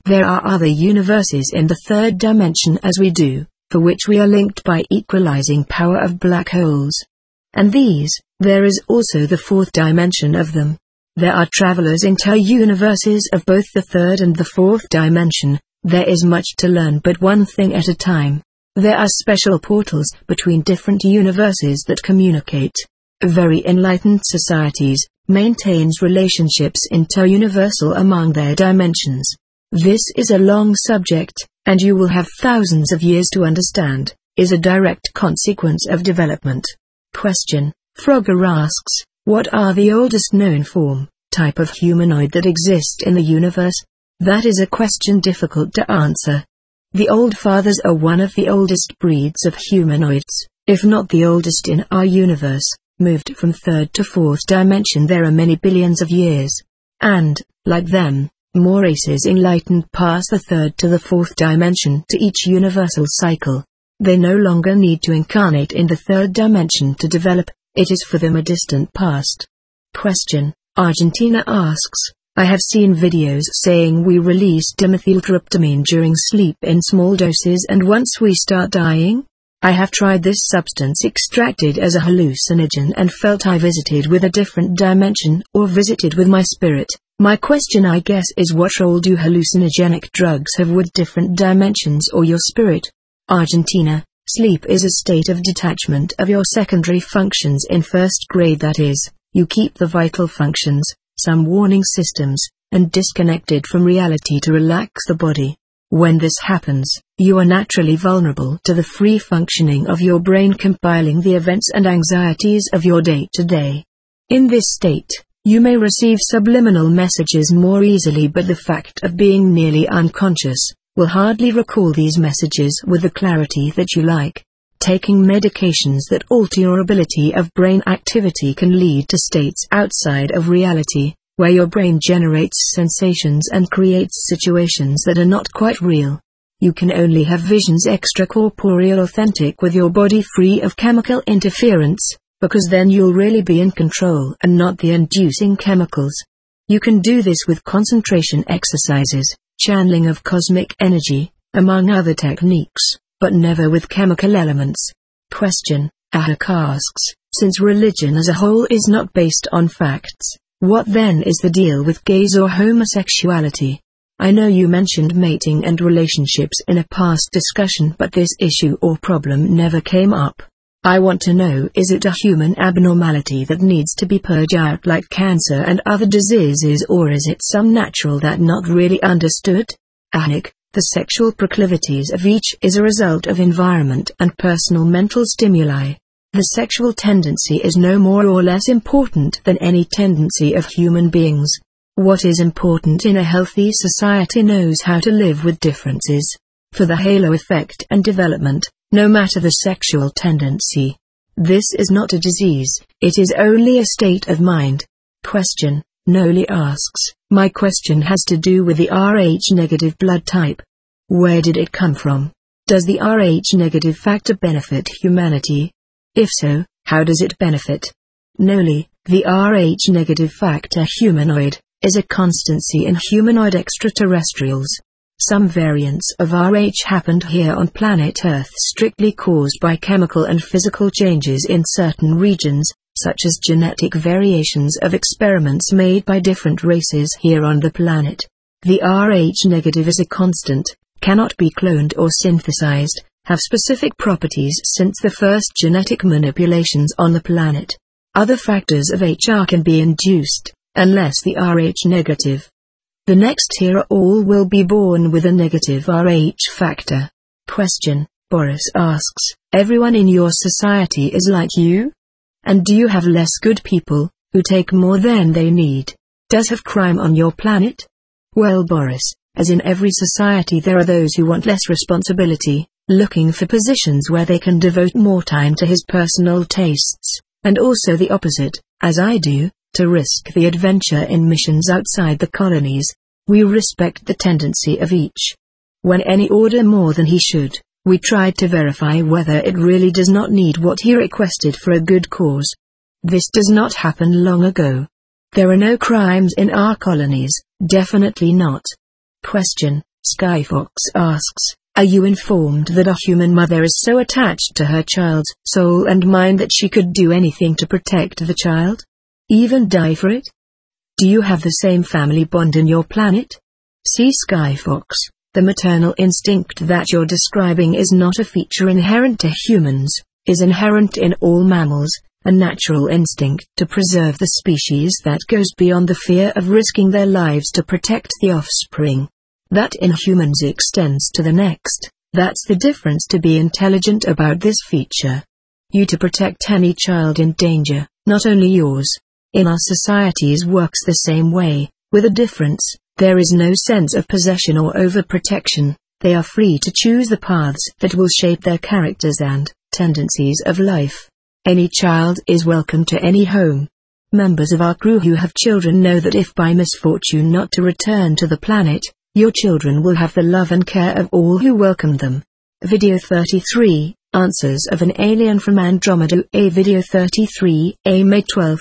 There are other universes in the third dimension as we do, for which we are linked by equalizing power of black holes. And there is also the fourth dimension of them. There are travelers inter-universes of both the third and the fourth dimension. There is much to learn, but one thing at a time. There are special portals between different universes that communicate. Very enlightened societies maintains relationships inter-universal among their dimensions. This is a long subject, and you will have thousands of years to understand, is a direct consequence of development. Question. Frogger asks, what are the oldest known type of humanoid that exist in the universe? That is a question difficult to answer. The Old Fathers are one of the oldest breeds of humanoids, if not the oldest in our universe, moved from third to fourth dimension there are many billions of years. And, like them, more races enlightened pass the third to the fourth dimension to each universal cycle. They no longer need to incarnate in the third dimension to develop, it is for them a distant past. Question. Argentina asks, I have seen videos saying we release dimethyltryptamine during sleep in small doses and once we start dying? I have tried this substance extracted as a hallucinogen and felt I visited with a different dimension or visited with my spirit. My question I guess is what role do hallucinogenic drugs have with different dimensions or your spirit? Argentina, sleep is a state of detachment of your secondary functions in first grade, that is, you keep the vital functions, some warning systems, and disconnected from reality to relax the body. When this happens, you are naturally vulnerable to the free functioning of your brain compiling the events and anxieties of your day-to-day. In this state, you may receive subliminal messages more easily, but the fact of being nearly unconscious will hardly recall these messages with the clarity that you like. Taking medications that alter your ability of brain activity can lead to states outside of reality, where your brain generates sensations and creates situations that are not quite real. You can only have visions extracorporeal authentic with your body free of chemical interference, because then you'll really be in control and not the inducing chemicals. You can do this with concentration exercises, channeling of cosmic energy, among other techniques, but never with chemical elements. Question. Ahak asks, since religion as a whole is not based on facts, what then is the deal with gays or homosexuality? I know you mentioned mating and relationships in a past discussion, but this issue or problem never came up. I want to know, is it a human abnormality that needs to be purged out like cancer and other diseases, or is it some natural that not really understood? Ahak, the sexual proclivities of each is a result of environment and personal mental stimuli. The sexual tendency is no more or less important than any tendency of human beings. What is important in a healthy society knows how to live with differences. For the halo effect and development, no matter the sexual tendency. This is not a disease, it is only a state of mind. Question. Noli asks, my question has to do with the Rh-negative blood type. Where did it come from? Does the Rh-negative factor benefit humanity? If so, how does it benefit? Noli, the Rh-negative factor humanoid, is a constancy in humanoid extraterrestrials. Some variants of Rh happened here on planet Earth strictly caused by chemical and physical changes in certain regions, such as genetic variations of experiments made by different races here on the planet. The Rh-negative is a constant, cannot be cloned or synthesized, have specific properties since the first genetic manipulations on the planet. Other factors of HR can be induced, unless the Rh-negative. The next here all will be born with a negative Rh factor. Question. Boris asks, everyone in your society is like you? And do you have less good people, who take more than they need? Does have crime on your planet? Well, Boris, as in every society there are those who want less responsibility, looking for positions where they can devote more time to his personal tastes, and also the opposite, as I do, to risk the adventure in missions outside the colonies. We respect the tendency of each. When any order more than he should, we try to verify whether it really does not need what he requested for a good cause. This does not happen long ago. There are no crimes in our colonies, definitely not. Question. Skyfox asks, are you informed that a human mother is so attached to her child's soul and mind that she could do anything to protect the child? Even die for it? Do you have the same family bond in your planet? See Skyfox, the maternal instinct that you're describing is not a feature inherent to humans, is inherent in all mammals, a natural instinct to preserve the species that goes beyond the fear of risking their lives to protect the offspring. That in humans extends to the next. That's the difference to be intelligent about this feature. You to protect any child in danger, not only yours. In our societies works the same way, with a difference. There is no sense of possession or overprotection. They are free to choose the paths that will shape their characters and tendencies of life. Any child is welcome to any home. Members of our crew who have children know that if by misfortune not to return to the planet, your children will have the love and care of all who welcome them. Video 33, Answers of an Alien from Andromeda. A Video 33, A May 12,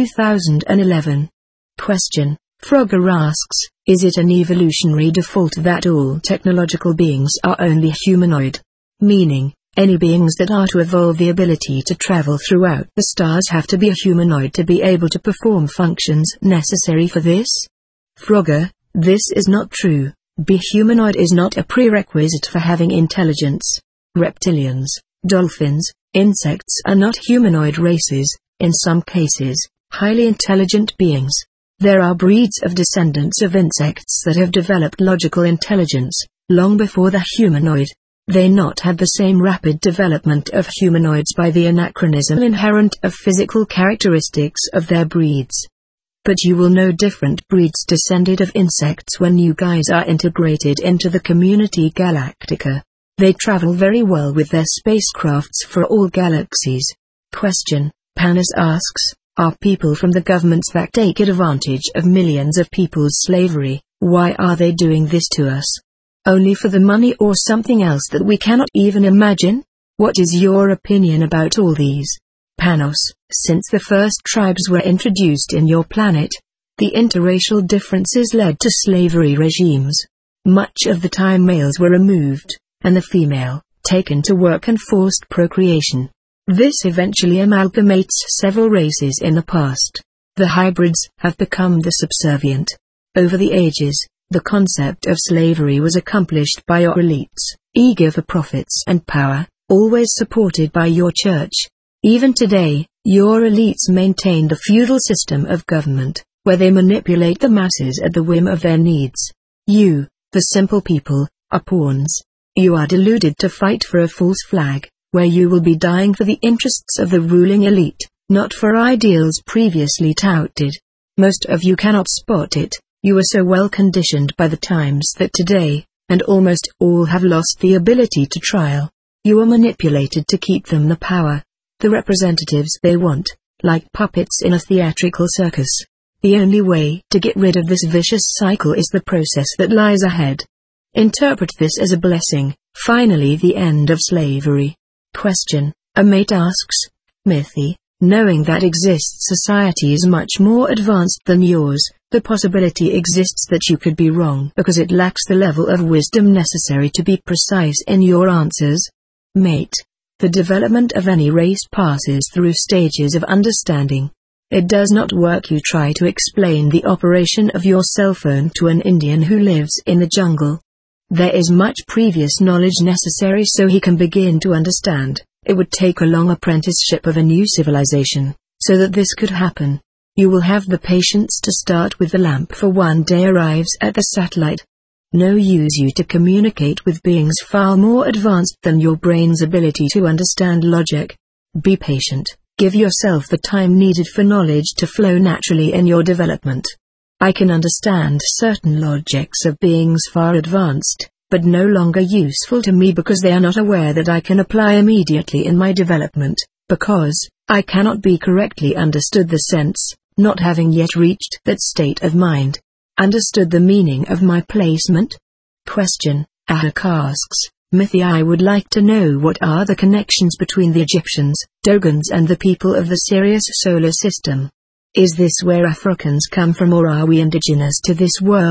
2011. Question. Frogger asks, is it an evolutionary default that all technological beings are only humanoid? Meaning, any beings that are to evolve the ability to travel throughout the stars have to be a humanoid to be able to perform functions necessary for this? Frogger, this is not true. Be humanoid is not a prerequisite for having intelligence. Reptilians, dolphins, insects are not humanoid races, in some cases, highly intelligent beings. There are breeds of descendants of insects that have developed logical intelligence, long before the humanoid. They not had the same rapid development of humanoids by the anachronism inherent of physical characteristics of their breeds. But you will know different breeds descended of insects when you guys are integrated into the community Galactica. They travel very well with their spacecrafts for all galaxies. Question. Panis asks, are people from the governments that take advantage of millions of people's slavery, why are they doing this to us? Only for the money or something else that we cannot even imagine? What is your opinion about all these? Panos, since the first tribes were introduced in your planet, the interracial differences led to slavery regimes. Much of the time males were removed, and the female, taken to work and forced procreation. This eventually amalgamates several races in the past. The hybrids have become the subservient. Over the ages, the concept of slavery was accomplished by your elites, eager for profits and power, always supported by your church. Even today, your elites maintain the feudal system of government, where they manipulate the masses at the whim of their needs. You, the simple people, are pawns. You are deluded to fight for a false flag, where you will be dying for the interests of the ruling elite, not for ideals previously touted. Most of you cannot spot it, you are so well conditioned by the times that today, and almost all have lost the ability to trial. You are manipulated to keep them the power, the representatives they want, like puppets in a theatrical circus. The only way to get rid of this vicious cycle is the process that lies ahead. Interpret this as a blessing, finally the end of slavery. Question. A mate asks, Mithy, knowing that exists societies much more advanced than yours, the possibility exists that you could be wrong because it lacks the level of wisdom necessary to be precise in your answers? Mate. The development of any race passes through stages of understanding. It does not work. You try to explain the operation of your cell phone to an Indian who lives in the jungle. There is much previous knowledge necessary so he can begin to understand. It would take a long apprenticeship of a new civilization, so that this could happen. You will have the patience to start with the lamp for one day arrives at the satellite. No use you to communicate with beings far more advanced than your brain's ability to understand logic. Be patient, give yourself the time needed for knowledge to flow naturally in your development. I can understand certain logics of beings far advanced, but no longer useful to me because they are not aware that I can apply immediately in my development, because I cannot be correctly understood the sense, not having yet reached that state of mind. Understood the meaning of my placement? Question. Ahak asks, Mithy, I would like to know what are the connections between the Egyptians, Dogons and the people of the Sirius solar system. Is this where Africans come from or are we indigenous to this world?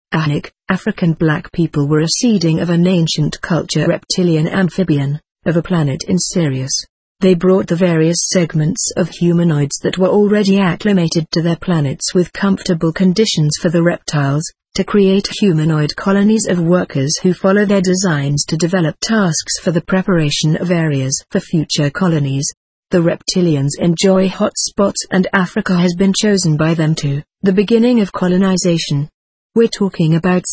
Anik, African black people were a seeding of an ancient culture reptilian amphibian, of a planet in Sirius. They brought the various segments of humanoids that were already acclimated to their planets with comfortable conditions for the reptiles, to create humanoid colonies of workers who follow their designs to develop tasks for the preparation of areas for future colonies. The reptilians enjoy hot spots and Africa has been chosen by them too, the beginning of colonization. We're talking about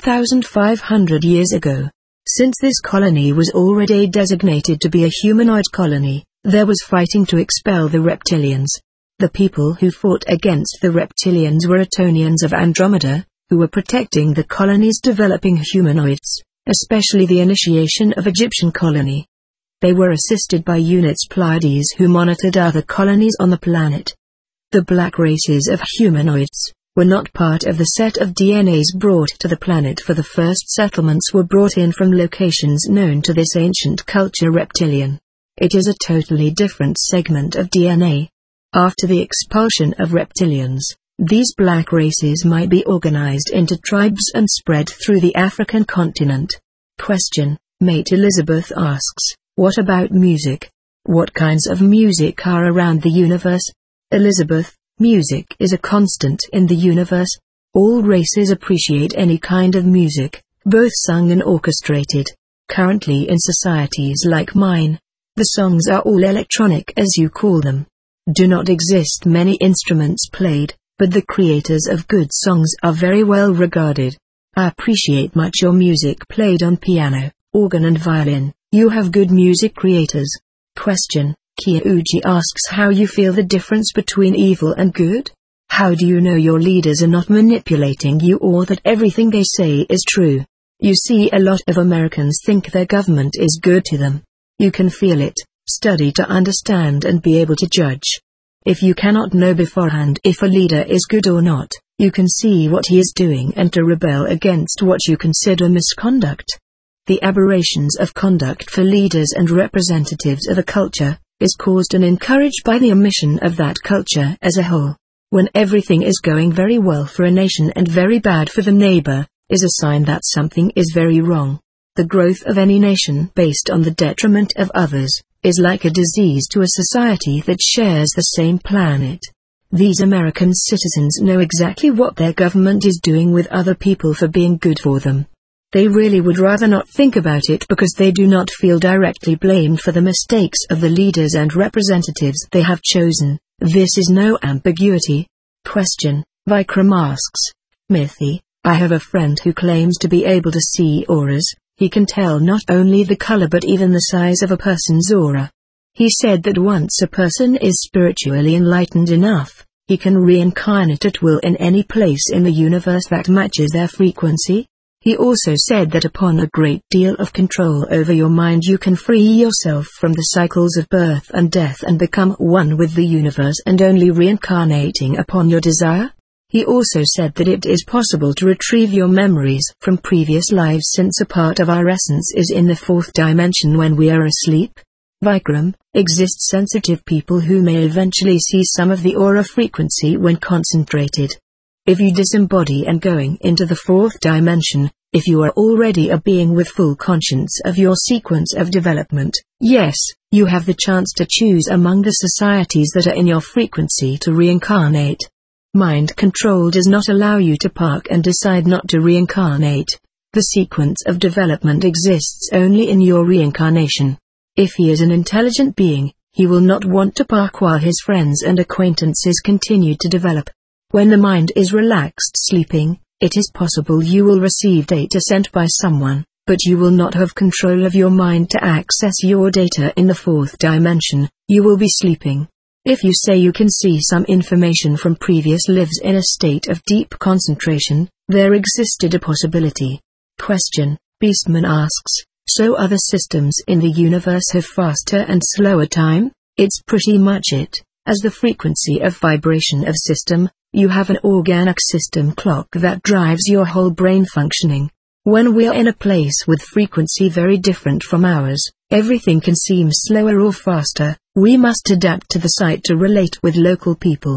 7,500 years ago. Since this colony was already designated to be a humanoid colony, there was fighting to expel the reptilians. The people who fought against the reptilians were Etonians of Andromeda, who were protecting the colony's developing humanoids, especially the initiation of Egyptian colony. They were assisted by units Pleiades who monitored other colonies on the planet. The black races of humanoids were not part of the set of DNAs brought to the planet, for the first settlements were brought in from locations known to this ancient culture reptilian. It is a totally different segment of DNA. After the expulsion of reptilians, these black races might be organized into tribes and spread through the African continent. Question. Mate Elizabeth asks, what about music? What kinds of music are around the universe? Elizabeth, music is a constant in the universe. All races appreciate any kind of music, both sung and orchestrated. Currently in societies like mine, the songs are all electronic as you call them. Do not exist many instruments played, but the creators of good songs are very well regarded. I appreciate much your music played on piano, organ and violin. You have good music creators. Question. Kia Uji asks how you feel the difference between evil and good? How do you know your leaders are not manipulating you or that everything they say is true? You see, a lot of Americans think their government is good to them. You can feel it, study to understand and be able to judge. If you cannot know beforehand if a leader is good or not, you can see what he is doing and to rebel against what you consider misconduct. The aberrations of conduct for leaders and representatives of a culture is caused and encouraged by the omission of that culture as a whole. When everything is going very well for a nation and very bad for the neighbor, is a sign that something is very wrong. The growth of any nation based on the detriment of others is like a disease to a society that shares the same planet. These American citizens know exactly what their government is doing with other people for being good for them. They really would rather not think about it because they do not feel directly blamed for the mistakes of the leaders and representatives they have chosen. This is no ambiguity. Question. Vikram asks, Mithi, I have a friend who claims to be able to see auras. He can tell not only the color but even the size of a person's aura. He said that once a person is spiritually enlightened enough, he can reincarnate at will in any place in the universe that matches their frequency. He also said that upon a great deal of control over your mind you can free yourself from the cycles of birth and death and become one with the universe and only reincarnating upon your desire. He also said that it is possible to retrieve your memories from previous lives since a part of our essence is in the fourth dimension when we are asleep. Vikram, exist sensitive people who may eventually see some of the aura frequency when concentrated. If you disembody and going into the fourth dimension, if you are already a being with full conscience of your sequence of development, yes, you have the chance to choose among the societies that are in your frequency to reincarnate. Mind control does not allow you to park and decide not to reincarnate. The sequence of development exists only in your reincarnation. If he is an intelligent being, he will not want to park while his friends and acquaintances continue to develop. When the mind is relaxed sleeping, it is possible you will receive data sent by someone, but you will not have control of your mind to access your data in the fourth dimension. You will be sleeping. If you say you can see some information from previous lives in a state of deep concentration, there existed a possibility. Question. Beastman asks, so other systems in the universe have faster and slower time? It's pretty much it. As the frequency of vibration of system, you have an organic system clock that drives your whole brain functioning. When we are in a place with frequency very different from ours, everything can seem slower or faster. We must adapt to the site to relate with local people.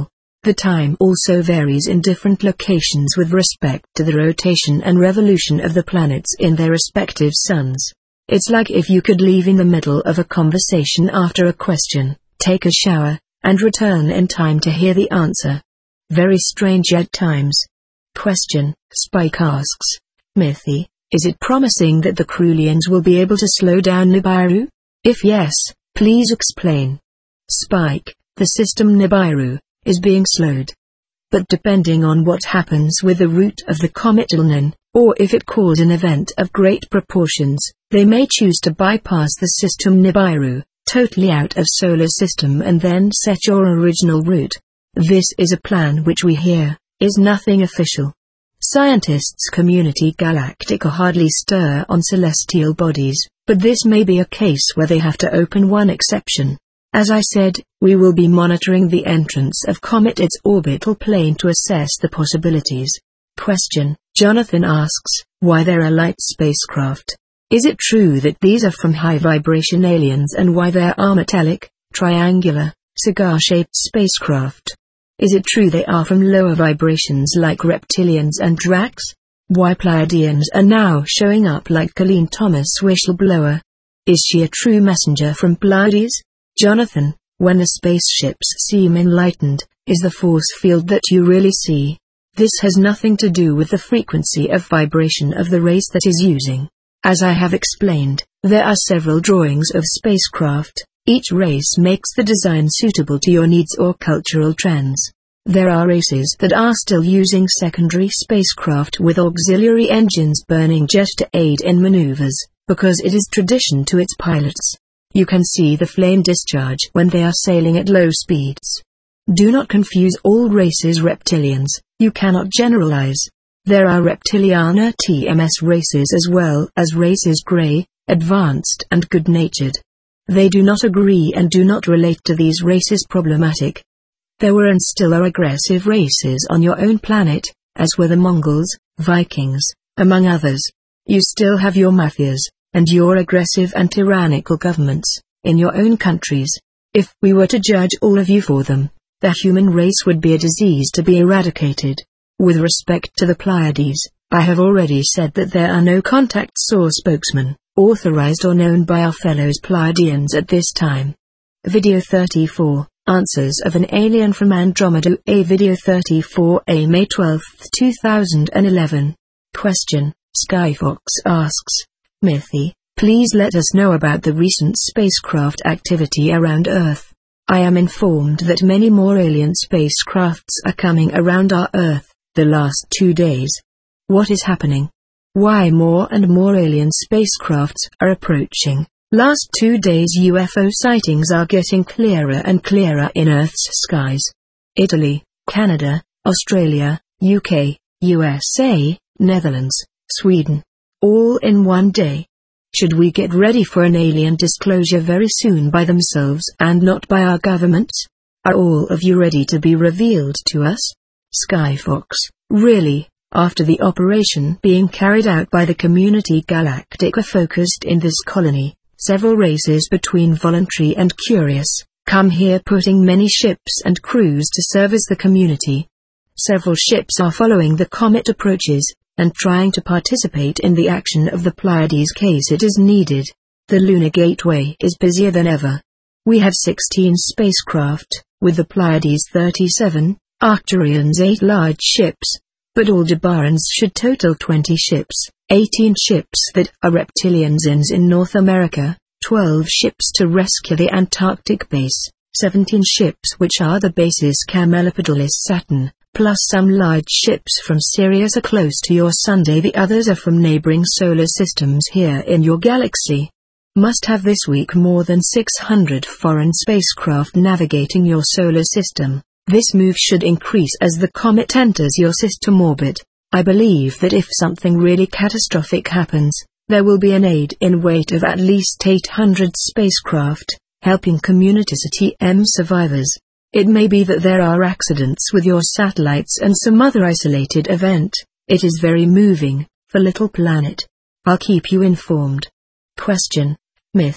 The time also varies in different locations with respect to the rotation and revolution of the planets in their respective suns. It's like if you could leave in the middle of a conversation after a question, take a shower, and return in time to hear the answer. Very strange at times. Question, Spike asks. Mithy, is it promising that the Krulians will be able to slow down Nibiru? If yes, please explain. Spike, the system Nibiru is being slowed. But depending on what happens with the route of the comet Ilnan, or if it cause an event of great proportions, they may choose to bypass the system Nibiru, totally out of solar system, and then set your original route. This is a plan which we hear is nothing official. Scientists community Galactica hardly stir on celestial bodies, but this may be a case where they have to open one exception. As I said, we will be monitoring the entrance of comet its orbital plane to assess the possibilities. Question, Jonathan asks, why there are light spacecraft? Is it true that these are from high-vibration aliens and why there are metallic, triangular, cigar-shaped spacecraft? Is it true they are from lower vibrations like reptilians and Drax? Why Pleiadians are now showing up like Colleen Thomas whistleblower? Is she a true messenger from Pleiades? Jonathan, when the spaceships seem enlightened, is the force field that you really see? This has nothing to do with the frequency of vibration of the race that is using. As I have explained, there are several drawings of spacecraft. Each race makes the design suitable to your needs or cultural trends. There are races that are still using secondary spacecraft with auxiliary engines burning jet to aid in maneuvers, because it is tradition to its pilots. You can see the flame discharge when they are sailing at low speeds. Do not confuse all races reptilians, you cannot generalize. There are reptiliana TMS races as well as races grey, advanced and good-natured. They do not agree and do not relate to these races problematic. There were and still are aggressive races on your own planet, as were the Mongols, Vikings, among others. You still have your mafias, and your aggressive and tyrannical governments, in your own countries. If we were to judge all of you for them, the human race would be a disease to be eradicated. With respect to the Pleiades, I have already said that there are no contacts or spokesmen, authorized or known by our fellows Pleiadians at this time. Video 34, Answers of an Alien from Andromeda. A Video 34A, May 12, 2011. Question, Skyfox asks, Mithy, please let us know about the recent spacecraft activity around Earth. I am informed that many more alien spacecrafts are coming around our Earth, the last 2 days. What is happening? Why more and more alien spacecrafts are approaching? Last 2 days UFO sightings are getting clearer and clearer in Earth's skies. Italy, Canada, Australia, UK, USA, Netherlands, Sweden. All in one day. Should we get ready for an alien disclosure very soon by themselves and not by our governments? Are all of you ready to be revealed to us? Skyfox, really? After the operation being carried out by the community Galactica focused in this colony, several races between voluntary and curious, come here putting many ships and crews to service the community. Several ships are following the comet approaches, and trying to participate in the action of the Pleiades case it is needed. The Lunar Gateway is busier than ever. We have 16 spacecraft, with the Pleiades 37, Arcturians 8 large ships. But Aldebarans should total 20 ships, 18 ships that are reptilians in North America, 12 ships to rescue the Antarctic base, 17 ships which are the bases Camelopardalis Saturn, plus some large ships from Sirius are close to your Sunday. The others are from neighboring solar systems here in your galaxy. Must have this week more than 600 foreign spacecraft navigating your solar system. This move should increase as the comet enters your system orbit. I believe that if something really catastrophic happens, there will be an aid in weight of at least 800 spacecraft, helping Community M survivors. It may be that there are accidents with your satellites and some other isolated event. It is very moving, for Little Planet. I'll keep you informed. Question, Mithy,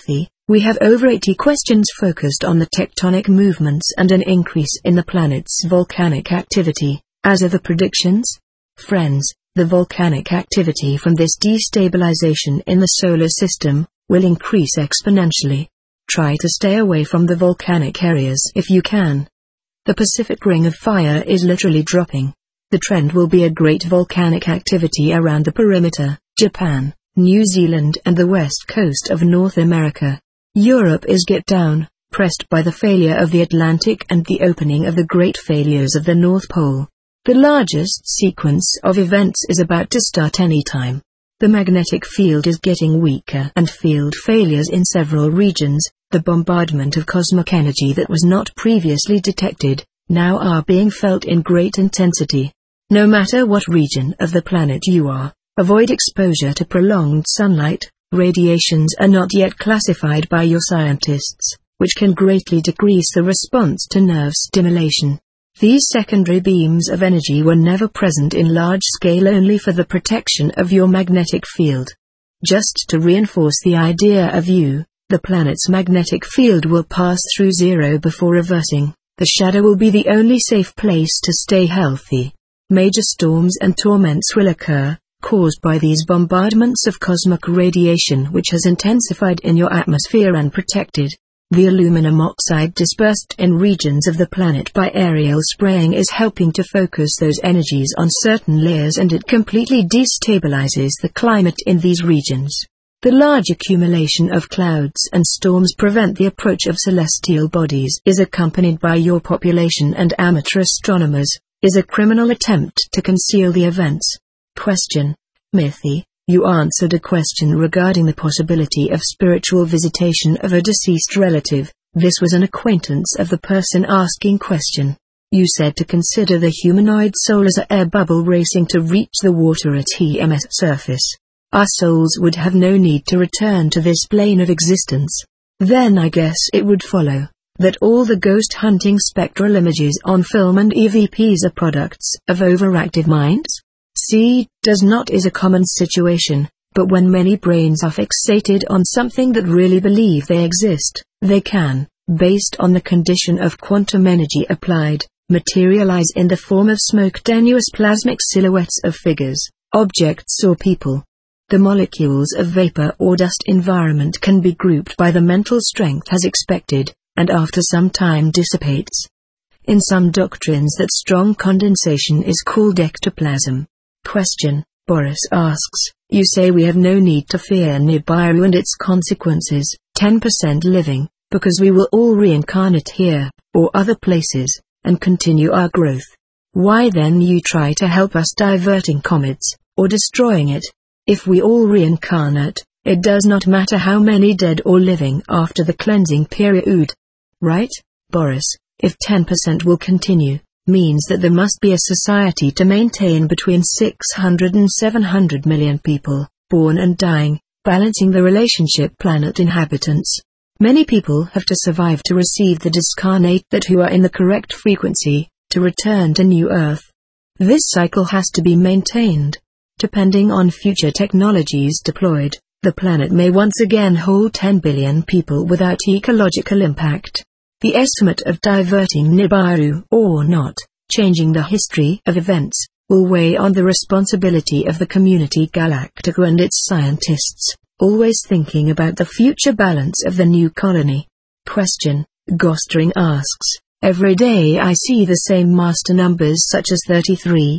We have over 80 questions focused on the tectonic movements and an increase in the planet's volcanic activity, as are the predictions. Friends, the volcanic activity from this destabilization in the solar system will increase exponentially. Try to stay away from the volcanic areas if you can. The Pacific Ring of Fire is literally dropping. The trend will be a great volcanic activity around the perimeter, Japan, New Zealand and the west coast of North America. Europe is get down, pressed by the failure of the Atlantic and the opening of the great failures of the North Pole. The largest sequence of events is about to start any time. The magnetic field is getting weaker and field failures in several regions, the bombardment of cosmic energy that was not previously detected, now are being felt in great intensity. No matter what region of the planet you are, avoid exposure to prolonged sunlight. Radiations are not yet classified by your scientists, which can greatly decrease the response to nerve stimulation. These secondary beams of energy were never present in large scale only for the protection of your magnetic field. Just to reinforce the idea of you, the planet's magnetic field will pass through zero before reversing. The shadow will be the only safe place to stay healthy. Major storms and torments will occur, caused by these bombardments of cosmic radiation which has intensified in your atmosphere and protected. The aluminum oxide dispersed in regions of the planet by aerial spraying is helping to focus those energies on certain layers, and it completely destabilizes the climate in these regions. The large accumulation of clouds and storms prevent the approach of celestial bodies is accompanied by your population and amateur astronomers, is a criminal attempt to conceal the events. Question. Mithy, you answered a question regarding the possibility of spiritual visitation of a deceased relative. This was an acquaintance of the person asking question. You said to consider the humanoid soul as an air bubble racing to reach the water at EMS surface. Our souls would have no need to return to this plane of existence. Then I guess it would follow that all the ghost hunting spectral images on film and EVPs are products of overactive minds? See, does not is a common situation, but when many brains are fixated on something that really believe they exist, they can, based on the condition of quantum energy applied, materialize in the form of smoke tenuous plasmic silhouettes of figures, objects or people. The molecules of vapor or dust environment can be grouped by the mental strength as expected, and after some time dissipates. In some doctrines that strong condensation is called ectoplasm. Question. Boris asks, you say we have no need to fear Nibiru and its consequences, 10% living, because we will all reincarnate here, or other places, and continue our growth. Why then you try to help us diverting comets, or destroying it? If we all reincarnate, it does not matter how many dead or living after the cleansing period. Right, Boris? If 10% will continue, means that there must be a society to maintain between 600 and 700 million people, born and dying, balancing the relationship planet inhabitants. Many people have to survive to receive the discarnate that who are in the correct frequency, to return to New Earth. This cycle has to be maintained. Depending on future technologies deployed, the planet may once again hold 10 billion people without ecological impact. The estimate of diverting Nibiru or not, changing the history of events, will weigh on the responsibility of the community Galactica and its scientists, always thinking about the future balance of the new colony. Question. Gostring asks, every day I see the same master numbers such as 33,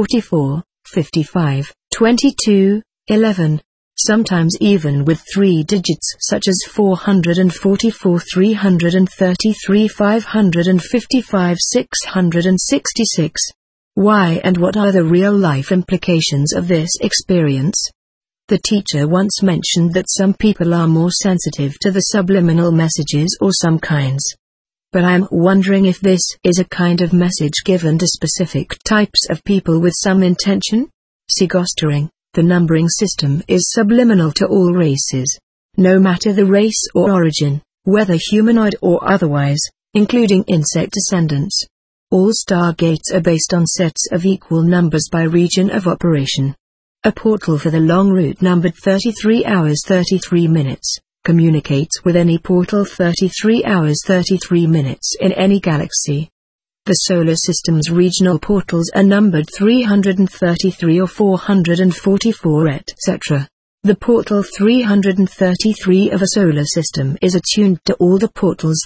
44, 55, 22, 11. Sometimes even with 3 digits such as 444, 333, 555, 666. Why and what are the real-life implications of this experience? The teacher once mentioned that some people are more sensitive to the subliminal messages or some kinds. But I am wondering if this is a kind of message given to specific types of people with some intention? See Gostering. The numbering system is subliminal to all races. No matter the race or origin, whether humanoid or otherwise, including insect descendants. All stargates are based on sets of equal numbers by region of operation. A portal for the long route numbered 33 hours 33 minutes, communicates with any portal 33 hours 33 minutes in any galaxy. The solar system's regional portals are numbered 333 or 444 etc. The portal 333 of a solar system is attuned to all the portals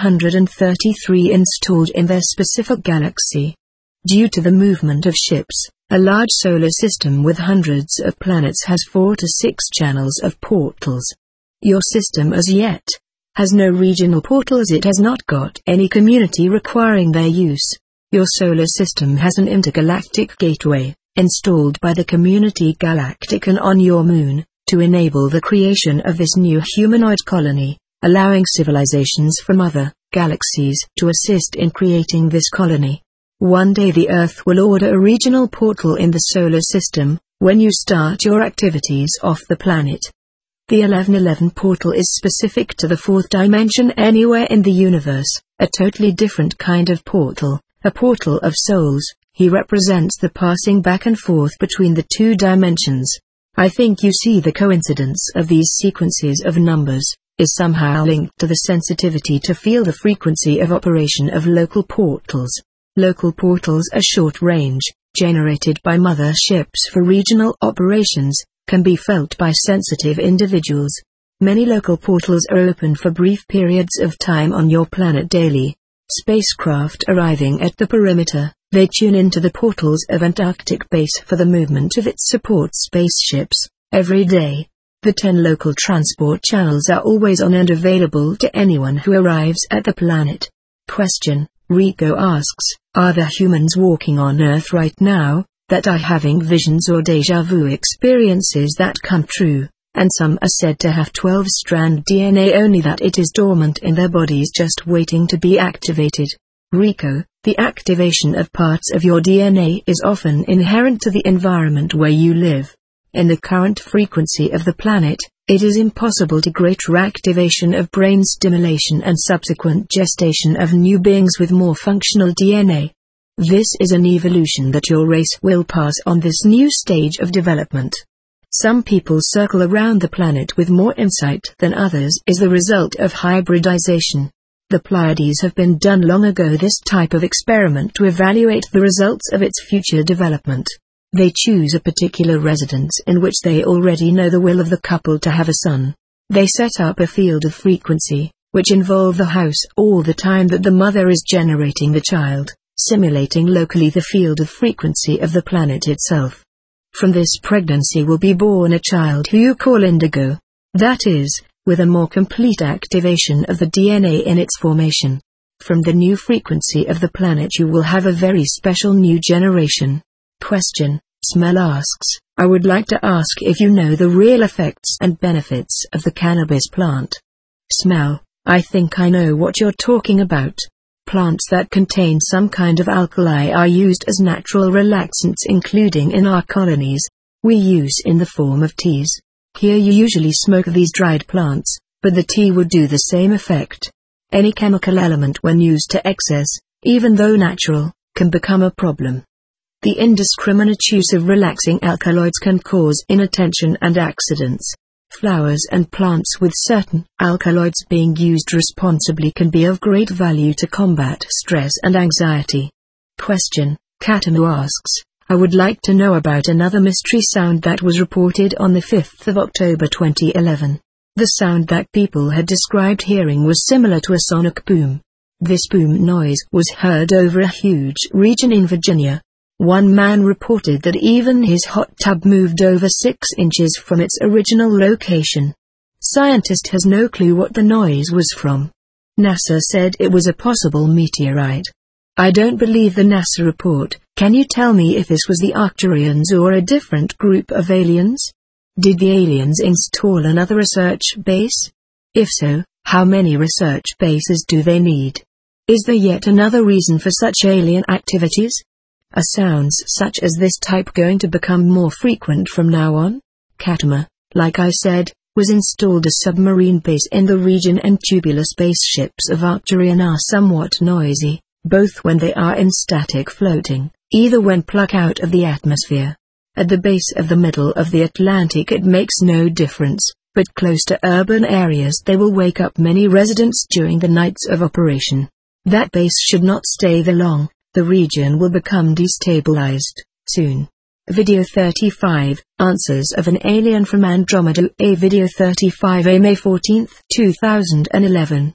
333 installed in their specific galaxy. Due to the movement of ships, a large solar system with hundreds of planets has 4 to 6 channels of portals. Your system as yet has no regional portals. It has not got any community requiring their use. Your solar system has an intergalactic gateway, installed by the community Galacticon on your moon, to enable the creation of this new humanoid colony, allowing civilizations from other galaxies to assist in creating this colony. One day the Earth will order a regional portal in the solar system, when you start your activities off the planet. The 1111 portal is specific to the 4th dimension anywhere in the universe, a totally different kind of portal, a portal of souls. He represents the passing back and forth between the 2 dimensions. I think you see the coincidence of these sequences of numbers is somehow linked to the sensitivity to feel the frequency of operation of local portals. Local portals are short-range, generated by mother ships for regional operations, can be felt by sensitive individuals. Many local portals are open for brief periods of time on your planet daily. Spacecraft arriving at the perimeter, they tune into the portals of Antarctic Base for the movement of its support spaceships, every day. The 10 local transport channels are always on and available to anyone who arrives at the planet. Question: Rico asks, are there humans walking on Earth right now, that are having visions or déjà vu experiences that come true, and some are said to have 12-strand DNA only, that it is dormant in their bodies just waiting to be activated? Rico, the activation of parts of your DNA is often inherent to the environment where you live. In the current frequency of the planet, it is impossible to greater activation of brain stimulation and subsequent gestation of new beings with more functional DNA. This is an evolution that your race will pass on this new stage of development. Some people circle around the planet with more insight than others is the result of hybridization. The Pleiades have been done long ago, this type of experiment, to evaluate the results of its future development. They choose a particular residence in which they already know the will of the couple to have a son. They set up a field of frequency, which involve the house all the time that the mother is generating the child, simulating locally the field of frequency of the planet itself. From this pregnancy will be born a child who you call Indigo. That is, with a more complete activation of the DNA in its formation. From the new frequency of the planet you will have a very special new generation. Question: Smell asks, I would like to ask if you know the real effects and benefits of the cannabis plant. Smell: I think I know what you're talking about. Plants that contain some kind of alkali are used as natural relaxants, including in our colonies. We use in the form of teas. Here you usually smoke these dried plants, but the tea would do the same effect. Any chemical element when used to excess, even though natural, can become a problem. The indiscriminate use of relaxing alkaloids can cause inattention and accidents. Flowers and plants with certain alkaloids being used responsibly can be of great value to combat stress and anxiety. Question: Katamu asks, I would like to know about another mystery sound that was reported on the 5th of October 2011. The sound that people had described hearing was similar to a sonic boom. This boom noise was heard over a huge region in Virginia. One man reported that even his hot tub moved over 6 inches from its original location. Scientist has no clue what the noise was from. NASA said it was a possible meteorite. I don't believe the NASA report. Can you tell me if this was the Arcturians or a different group of aliens? Did the aliens install another research base? If so, how many research bases do they need? Is there yet another reason for such alien activities? Are sounds such as this type going to become more frequent from now on? Katama, like I said, was installed a submarine base in the region, and tubular spaceships of Arcturian are somewhat noisy, both when they are in static floating, either when plucked out of the atmosphere. At the base of the middle of the Atlantic it makes no difference, but close to urban areas they will wake up many residents during the nights of operation. That base should not stay there long, the region will become destabilized soon. Video 35, Answers of an Alien from Andromeda. A Video 35A, May 14, 2011.